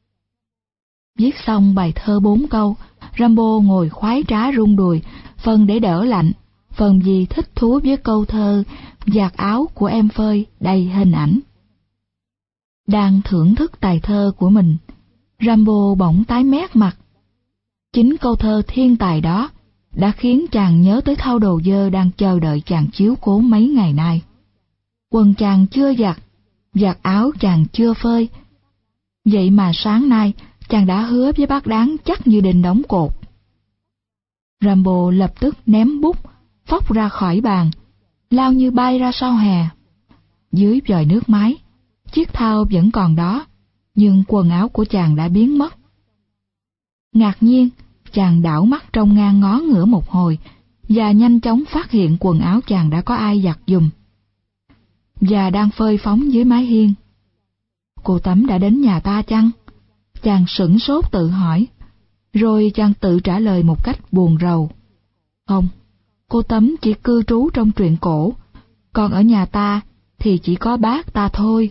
Viết xong bài thơ 4 câu, Rambo ngồi khoái trá rung đùi, phần để đỡ lạnh, phần vì thích thú với câu thơ vạt áo của em phơi đầy hình ảnh. Đang thưởng thức tài thơ của mình, Rambo bỗng tái mét mặt. Chính câu thơ thiên tài đó đã khiến chàng nhớ tới thau đồ dơ đang chờ đợi chàng chiếu cố mấy ngày nay. Quần chàng chưa giặt, vạt áo chàng chưa phơi. Vậy mà sáng nay chàng đã hứa với bác Đáng chắc như đinh đóng cột. Rambo lập tức ném bút, phóc ra khỏi bàn, lao như bay ra sau hè. Dưới vòi nước máy, chiếc thau vẫn còn đó, nhưng quần áo của chàng đã biến mất. Ngạc nhiên, chàng đảo mắt trông ngang ngó ngửa một hồi, và nhanh chóng phát hiện quần áo chàng đã có ai giặt giùm, và đang phơi phóng dưới mái hiên. Cô Tấm đã đến nhà ta chăng? Chàng sửng sốt tự hỏi, rồi chàng tự trả lời một cách buồn rầu. Không, cô Tấm chỉ cư trú trong truyện cổ, còn ở nhà ta thì chỉ có bác ta thôi.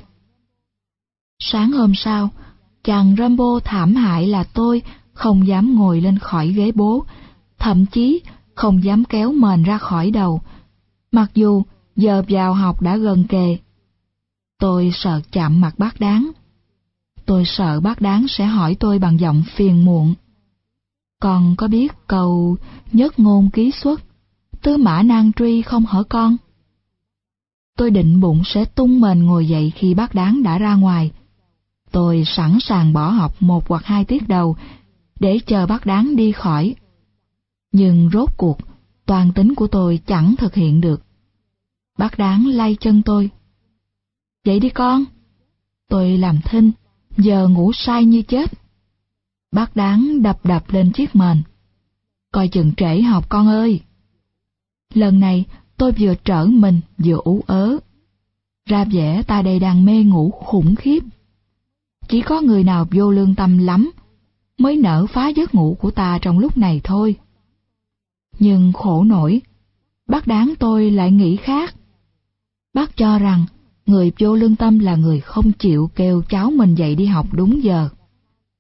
Sáng hôm sau, chàng Rambo thảm hại là tôi không dám ngồi lên khỏi ghế bố, thậm chí không dám kéo mền ra khỏi đầu, mặc dù giờ vào học đã gần kề. Tôi sợ chạm mặt bác Đáng. Tôi sợ bác Đáng sẽ hỏi tôi bằng giọng phiền muộn. Con có biết câu nhất ngôn ký xuất, tứ mã nan truy không hả con? Tôi định bụng sẽ tung mền ngồi dậy khi bác Đáng đã ra ngoài. Tôi sẵn sàng bỏ học 1 hoặc 2 tiết đầu để chờ bác Đáng đi khỏi. Nhưng rốt cuộc, toan tính của tôi chẳng thực hiện được. Bác Đáng lay chân tôi. Dậy đi con. Tôi làm thinh, giờ ngủ say như chết. Bác Đáng đập đập lên chiếc mền. Coi chừng trễ học con ơi. Lần này tôi vừa trở mình vừa ú ớ. Ra vẻ ta đây đang mê ngủ khủng khiếp. Chỉ có người nào vô lương tâm lắm mới nỡ phá giấc ngủ của ta trong lúc này thôi. Nhưng khổ nổi, bác Đáng tôi lại nghĩ khác. Bác cho rằng người vô lương tâm là người không chịu kêu cháu mình dậy đi học đúng giờ.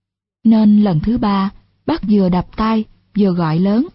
Nên lần thứ ba, bác vừa đập tay, vừa gọi lớn.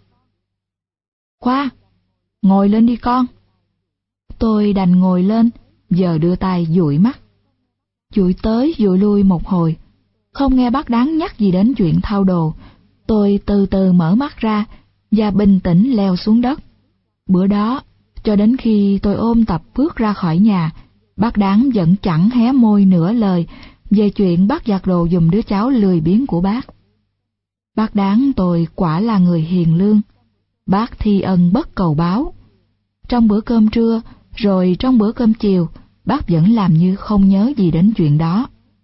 Khoa, ngồi lên đi con. Tôi đành ngồi lên, giờ đưa tay dụi mắt. Dụi tới dụi lui một hồi, không nghe bác Đáng nhắc gì đến chuyện thao đồ. Tôi từ từ mở mắt ra và bình tĩnh leo xuống đất. Bữa đó, cho đến khi tôi ôm tập bước ra khỏi nhà, bác Đáng vẫn chẳng hé môi nửa lời về chuyện bác giặt đồ giùm đứa cháu lười biếng của bác. Bác Đáng tôi quả là người hiền lương. Bác thi ân bất cầu báo. Trong bữa cơm trưa, rồi trong bữa cơm chiều, bác vẫn làm như không nhớ gì đến chuyện đó.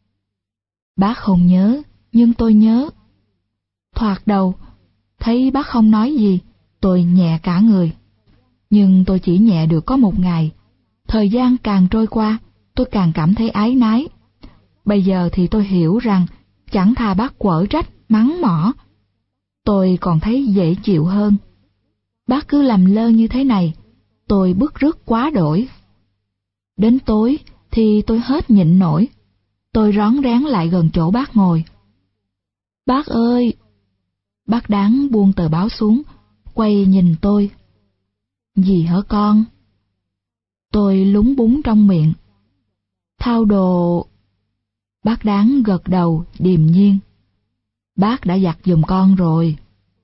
Bác không nhớ, nhưng tôi nhớ. Thoạt đầu, thấy bác không nói gì, tôi nhẹ cả người. Nhưng tôi chỉ nhẹ được có một ngày. Thời gian càng trôi qua, tôi càng cảm thấy áy náy. Bây giờ thì tôi hiểu rằng, chẳng thà bác quở trách, mắng mỏ, tôi còn thấy dễ chịu hơn. Bác cứ làm lơ như thế này, tôi bứt rứt quá đổi. Đến tối thì tôi hết nhịn nổi. Tôi rón rén lại gần chỗ bác ngồi. Bác ơi! Bác Đáng buông tờ báo xuống, quay nhìn tôi. Gì hả con? Tôi lúng búng trong miệng. Thao đồ. Bác Đáng gật đầu điềm nhiên. Bác đã giặt giùm con rồi.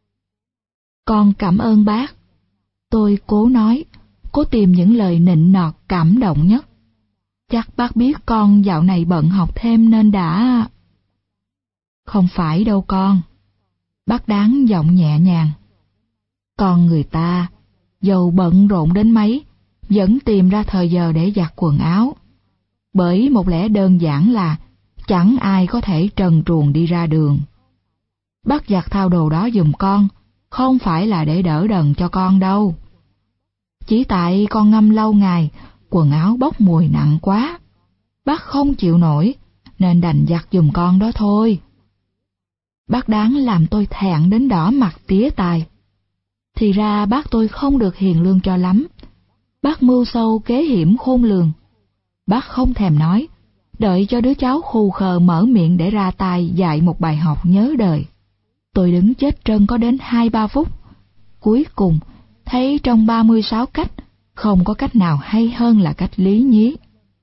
Con cảm ơn bác. Tôi cố nói, cố tìm những lời nịnh nọt cảm động nhất. Chắc bác biết con dạo này bận học thêm nên đã... Không phải đâu con. Bác Đáng giọng nhẹ nhàng. Con người ta, dầu bận rộn đến mấy, vẫn tìm ra thời giờ để giặt quần áo. Bởi một lẽ đơn giản là chẳng ai có thể trần truồng đi ra đường. Bác giặt thao đồ đó giùm con, không phải là để đỡ đần cho con đâu. Chỉ tại con ngâm lâu ngày, quần áo bốc mùi nặng quá. Bác không chịu nổi, nên đành giặt giùm con đó thôi. Bác Đáng làm tôi thẹn đến đỏ mặt tía tai. Thì ra bác tôi không được hiền lương cho lắm. Bác mưu sâu kế hiểm khôn lường. Bác không thèm nói, đợi cho đứa cháu khù khờ mở miệng để ra tay dạy một bài học nhớ đời. Tôi đứng chết trân có đến 2-3 phút. Cuối cùng, thấy trong 36 cách, không có cách nào hay hơn là cách lý nhí.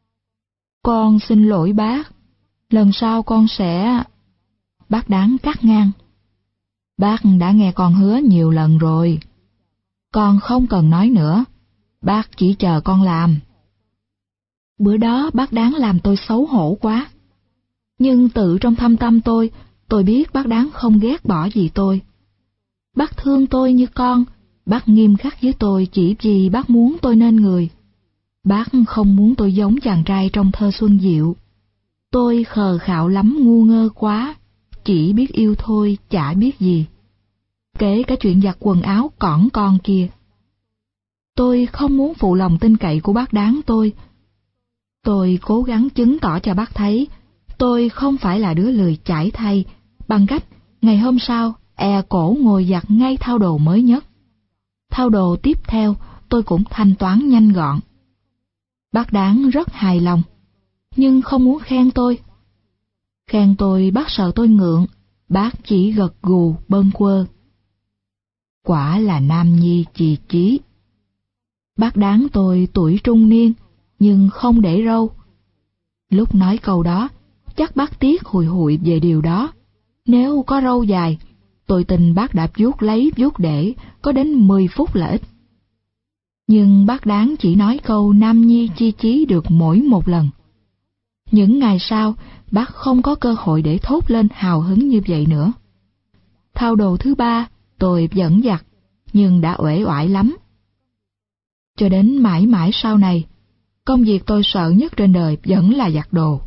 Con xin lỗi bác, lần sau con sẽ... Bác Đáng cắt ngang. Bác đã nghe con hứa nhiều lần rồi. Con không cần nói nữa, bác chỉ chờ con làm. Bữa đó bác Đáng làm tôi xấu hổ quá. Nhưng tự trong thâm tâm tôi biết bác Đáng không ghét bỏ gì tôi. Bác thương tôi như con, bác nghiêm khắc với tôi chỉ vì bác muốn tôi nên người. Bác không muốn tôi giống chàng trai trong thơ Xuân Diệu. Tôi khờ khạo lắm, ngu ngơ quá, chỉ biết yêu thôi, chả biết gì. Kể cả chuyện giặt quần áo cỏn con kia. Tôi không muốn phụ lòng tin cậy của bác Đáng tôi. Tôi cố gắng chứng tỏ cho bác thấy tôi không phải là đứa lười chải thay, bằng cách ngày hôm sau cổ ngồi giặt ngay thao đồ mới nhất. Thao đồ tiếp theo tôi cũng thanh toán nhanh gọn. Bác Đáng rất hài lòng, nhưng không muốn khen tôi. Khen tôi bác sợ tôi ngượng, bác chỉ gật gù bâng quơ. Quả là nam nhi chì chí. Bác Đáng tôi tuổi trung niên, nhưng không để râu. Lúc nói câu đó, chắc bác tiếc hùi hụi về điều đó. Nếu có râu dài, tôi tin bác đã vuốt lấy vuốt để có đến 10 phút là ít. Nhưng bác Đáng chỉ nói câu nam nhi chi chí được mỗi một lần. Những ngày sau, bác không có cơ hội để thốt lên hào hứng như vậy nữa. Thao đồ thứ 3, tôi vẫn giặt, nhưng đã uể oải lắm. Cho đến mãi mãi sau này, công việc tôi sợ nhất trên đời vẫn là giặt đồ.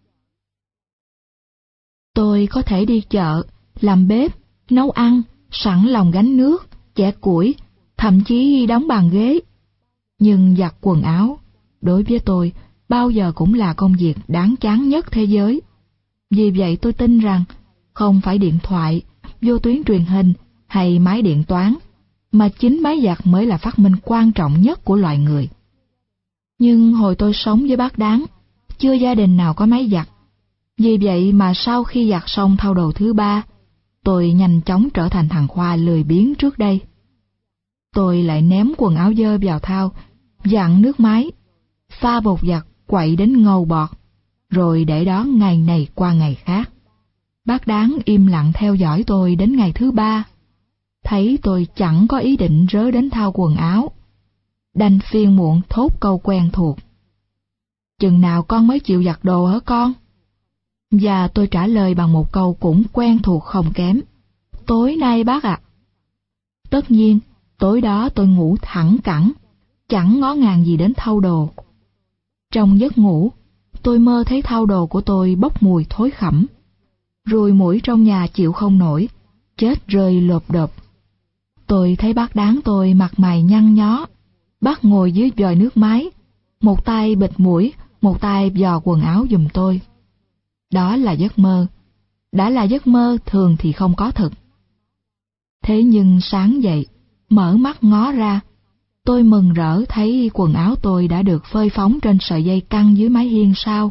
Tôi có thể đi chợ, làm bếp, nấu ăn, sẵn lòng gánh nước, chẻ củi, thậm chí đóng bàn ghế. Nhưng giặt quần áo, đối với tôi, bao giờ cũng là công việc đáng chán nhất thế giới. Vì vậy tôi tin rằng, không phải điện thoại, vô tuyến truyền hình hay máy điện toán, mà chính máy giặt mới là phát minh quan trọng nhất của loài người. Nhưng hồi tôi sống với bác Đáng, chưa gia đình nào có máy giặt. Vì vậy mà sau khi giặt xong thau đồ thứ 3, tôi nhanh chóng trở thành thằng Khoa lười biếng trước đây. Tôi lại ném quần áo dơ vào thau, dặn nước máy, pha bột giặt quậy đến ngầu bọt, rồi để đó ngày này qua ngày khác. Bác Đáng im lặng theo dõi tôi đến ngày thứ 3, thấy tôi chẳng có ý định rớ đến thau quần áo, đành phiền muộn thốt câu quen thuộc: "Chừng nào con mới chịu giặt đồ hả con?" Và tôi trả lời bằng một câu cũng quen thuộc không kém: "Tối nay bác ạ." Tất nhiên, tối đó tôi ngủ thẳng cẳng, chẳng ngó ngàng gì đến thau đồ. Trong giấc ngủ, tôi mơ thấy thau đồ của tôi bốc mùi thối khẩm. Ruồi muỗi trong nhà chịu không nổi, chết rơi lộp độp. Tôi thấy bác Đáng tôi mặt mày nhăn nhó, bác ngồi dưới vòi nước máy, một tay bịt mũi, một tay vò quần áo giùm tôi. Đó là giấc mơ. Đã là giấc mơ thường thì không có thực. Thế nhưng sáng dậy, mở mắt ngó ra, tôi mừng rỡ thấy quần áo tôi đã được phơi phóng trên sợi dây căng dưới mái hiên sau.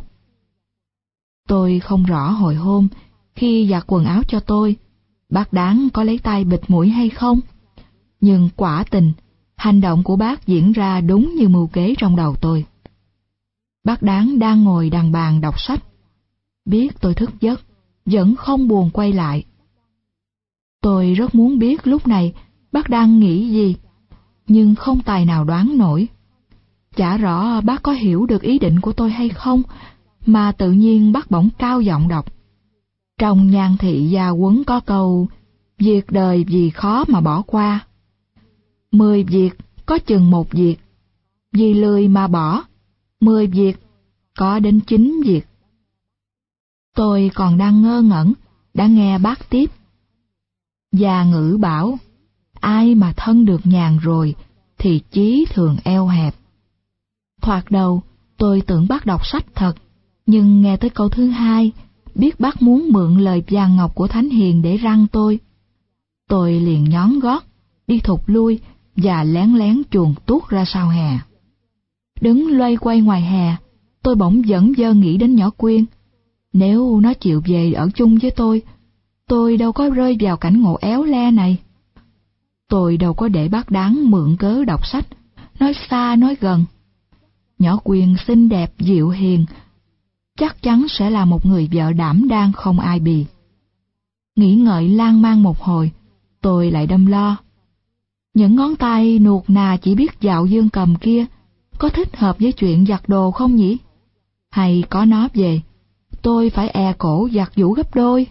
Tôi không rõ hồi hôm, khi giặt quần áo cho tôi, bác Đáng có lấy tay bịt mũi hay không, nhưng quả tình, hành động của bác diễn ra đúng như mưu kế trong đầu tôi. Bác Đáng đang ngồi đằng bàn đọc sách, biết tôi thức giấc, vẫn không buồn quay lại. Tôi rất muốn biết lúc này bác đang nghĩ gì, nhưng không tài nào đoán nổi. Chả rõ bác có hiểu được ý định của tôi hay không, mà tự nhiên bác bỗng cao giọng đọc. Trong Nhan Thị Gia Huấn có câu: "Việc đời vì khó mà bỏ qua. 10 việc có chừng 1 việc, vì lười mà bỏ, 10 việc có đến 9 việc." Tôi còn đang ngơ ngẩn, đã nghe bác tiếp: "Gia ngữ bảo, ai mà thân được nhàn rồi, thì chí thường eo hẹp." Thoạt đầu, tôi tưởng bác đọc sách thật, nhưng nghe tới câu thứ 2, biết bác muốn mượn lời vàng ngọc của Thánh Hiền để răn tôi. Tôi liền nhón gót, đi thụt lui và lén lén chuồn tuốt ra sau hè. Đứng loay quay ngoài hè, tôi bỗng dẩn dơ nghĩ đến nhỏ Quyên. Nếu nó chịu về ở chung với tôi đâu có rơi vào cảnh ngộ éo le này. Tôi đâu có để bác Đáng mượn cớ đọc sách, nói xa nói gần. Nhỏ Quyên xinh đẹp dịu hiền, chắc chắn sẽ là một người vợ đảm đang không ai bì. Nghĩ ngợi lan man một hồi, tôi lại đâm lo. Những ngón tay nuột nà chỉ biết dạo dương cầm kia có thích hợp với chuyện giặt đồ không nhỉ? Hay có nó về, tôi phải e cổ giặt giũ gấp đôi.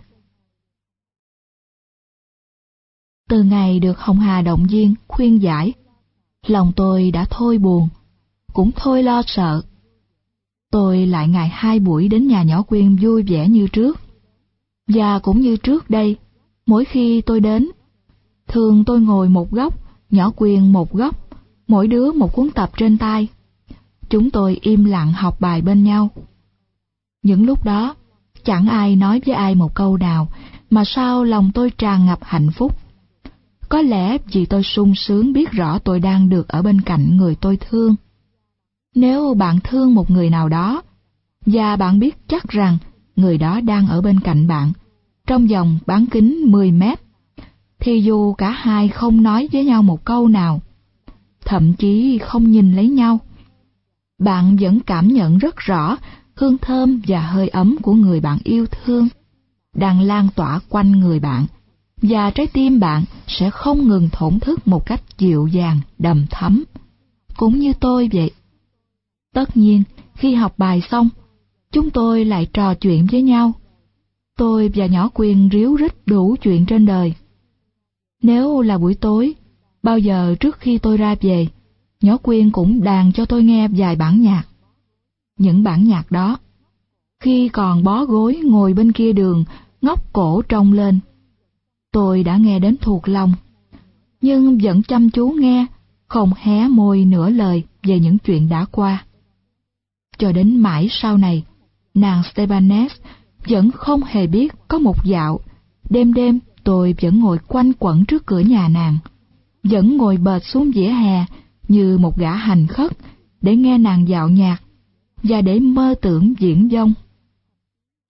Từ ngày được Hồng Hà động viên, khuyên giải, lòng tôi đã thôi buồn, cũng thôi lo sợ. Tôi lại ngày 2 buổi đến nhà nhỏ Quyên vui vẻ như trước. Và cũng như trước đây, mỗi khi tôi đến, thường tôi ngồi một góc, nhỏ Quyên một góc, mỗi đứa một cuốn tập trên tay. Chúng tôi im lặng học bài bên nhau. Những lúc đó, chẳng ai nói với ai một câu nào, mà sao lòng tôi tràn ngập hạnh phúc. Có lẽ vì tôi sung sướng biết rõ tôi đang được ở bên cạnh người tôi thương. Nếu bạn thương một người nào đó, và bạn biết chắc rằng người đó đang ở bên cạnh bạn, trong vòng bán kính 10 mét, thì dù cả hai không nói với nhau một câu nào, thậm chí không nhìn lấy nhau, bạn vẫn cảm nhận rất rõ hương thơm và hơi ấm của người bạn yêu thương đang lan tỏa quanh người bạn, và trái tim bạn sẽ không ngừng thổn thức một cách dịu dàng, đầm thắm, cũng như tôi vậy. Tất nhiên, khi học bài xong, chúng tôi lại trò chuyện với nhau. Tôi và nhỏ Quyên ríu rít đủ chuyện trên đời. Nếu là buổi tối, bao giờ trước khi tôi ra về, nhỏ Quyên cũng đàn cho tôi nghe vài bản nhạc. Những bản nhạc đó, khi còn bó gối ngồi bên kia đường, ngóc cổ trông lên, tôi đã nghe đến thuộc lòng, nhưng vẫn chăm chú nghe, không hé môi nửa lời về những chuyện đã qua. Cho đến mãi sau này, nàng Stebanes vẫn không hề biết có một dạo, đêm đêm tôi vẫn ngồi quanh quẩn trước cửa nhà nàng, vẫn ngồi bệt xuống vỉa hè như một gã hành khất để nghe nàng dạo nhạc và để mơ tưởng viễn vông.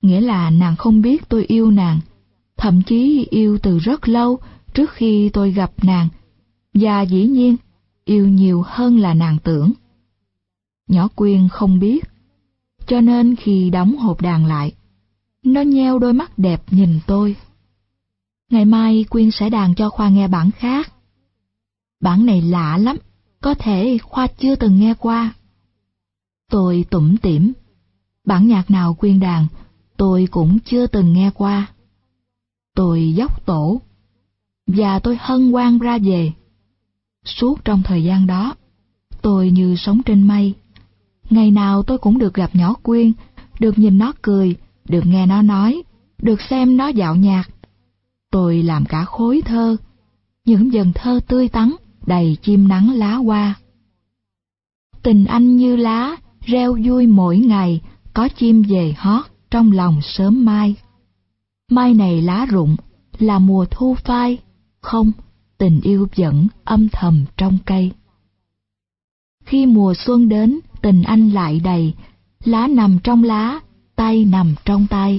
Nghĩa là nàng không biết tôi yêu nàng, thậm chí yêu từ rất lâu trước khi tôi gặp nàng, và dĩ nhiên yêu nhiều hơn là nàng tưởng. Nhỏ Quyên không biết, cho nên khi đóng hộp đàn lại, nó nheo đôi mắt đẹp nhìn tôi. Ngày mai Quyên sẽ đàn cho Khoa nghe bản khác. Bản này lạ lắm, có thể Khoa chưa từng nghe qua. Tôi tủm tỉm, bản nhạc nào Quyên đàn, tôi cũng chưa từng nghe qua. Tôi dốc tổ, và tôi hân hoan ra về. Suốt trong thời gian đó, tôi như sống trên mây. Ngày nào tôi cũng được gặp nhỏ Quyên, được nhìn nó cười, được nghe nó nói, được xem nó dạo nhạc. Tôi làm cả khối thơ, những dần thơ tươi tắn, đầy chim nắng lá hoa. Tình anh như lá, reo vui mỗi ngày, có chim về hót trong lòng sớm mai. Mai này lá rụng, là mùa thu phai, không, tình yêu vẫn âm thầm trong cây. Khi mùa xuân đến, tình anh lại đầy, lá nằm trong lá, tay nằm trong tay.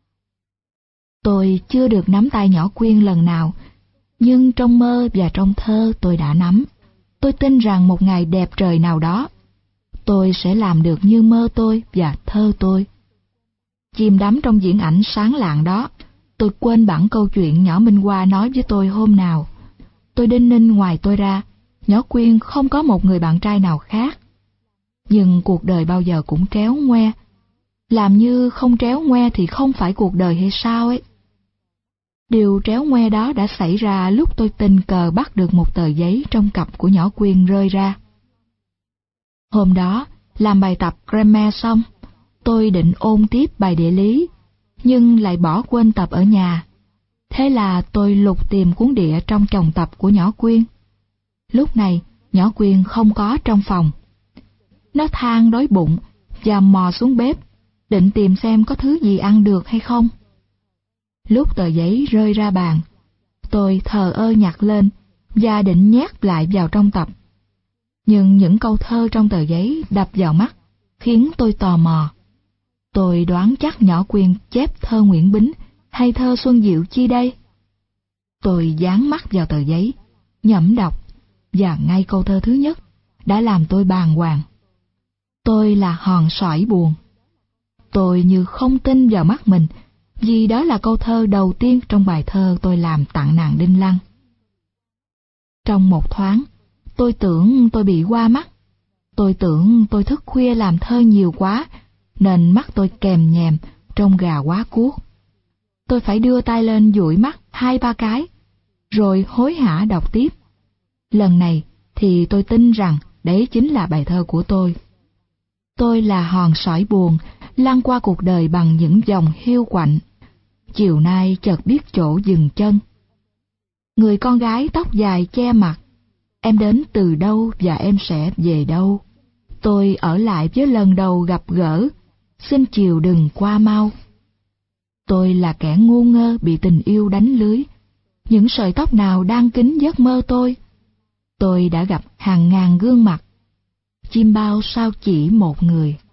Tôi chưa được nắm tay nhỏ Quyên lần nào, nhưng trong mơ và trong thơ tôi đã nắm. Tôi tin rằng một ngày đẹp trời nào đó, tôi sẽ làm được như mơ tôi và thơ tôi. Chìm đắm trong diễn ảnh sáng lạng đó, tôi quên bẵng câu chuyện nhỏ Minh Hoa nói với tôi hôm nào. Tôi đinh ninh ngoài tôi ra, nhỏ Quyên không có một người bạn trai nào khác. Nhưng cuộc đời bao giờ cũng tréo ngoe. Làm như không tréo ngoe thì không phải cuộc đời hay sao ấy. Điều tréo ngoe đó đã xảy ra lúc tôi tình cờ bắt được một tờ giấy trong cặp của nhỏ Quyên rơi ra. Hôm đó, làm bài tập grammar xong, tôi định ôn tiếp bài địa lý, nhưng lại bỏ quên tập ở nhà. Thế là tôi lục tìm cuốn địa trong chồng tập của nhỏ Quyên. Lúc này, nhỏ Quyên không có trong phòng. Nó than đói bụng và mò xuống bếp, định tìm xem có thứ gì ăn được hay không. Lúc tờ giấy rơi ra bàn, tôi thờ ơ nhặt lên và định nhét lại vào trong tập. Nhưng những câu thơ trong tờ giấy đập vào mắt, khiến tôi tò mò. Tôi đoán chắc nhỏ Quyên chép thơ Nguyễn Bính hay thơ Xuân Diệu chi đây. Tôi dán mắt vào tờ giấy, nhẩm đọc, và ngay câu thơ thứ nhất đã làm tôi bàng hoàng. Tôi là hòn sỏi buồn. Tôi như không tin vào mắt mình, vì đó là câu thơ đầu tiên trong bài thơ tôi làm tặng nàng Đinh Lăng. Trong một thoáng, tôi tưởng tôi bị hoa mắt. Tôi tưởng tôi thức khuya làm thơ nhiều quá, nên mắt tôi kèm nhèm, trông gà quá cuốc. Tôi phải đưa tay lên dụi mắt 2-3 cái, rồi hối hả đọc tiếp. Lần này thì tôi tin rằng đấy chính là bài thơ của tôi. Tôi là hòn sỏi buồn, lăn qua cuộc đời bằng những dòng hiu quạnh. Chiều nay chợt biết chỗ dừng chân. Người con gái tóc dài che mặt, em đến từ đâu và em sẽ về đâu? Tôi ở lại với lần đầu gặp gỡ, xin chiều đừng qua mau. Tôi là kẻ ngu ngơ bị tình yêu đánh lưới. Những sợi tóc nào đang kín giấc mơ tôi? Tôi đã gặp hàng ngàn gương mặt. Chim bao sao chỉ một người.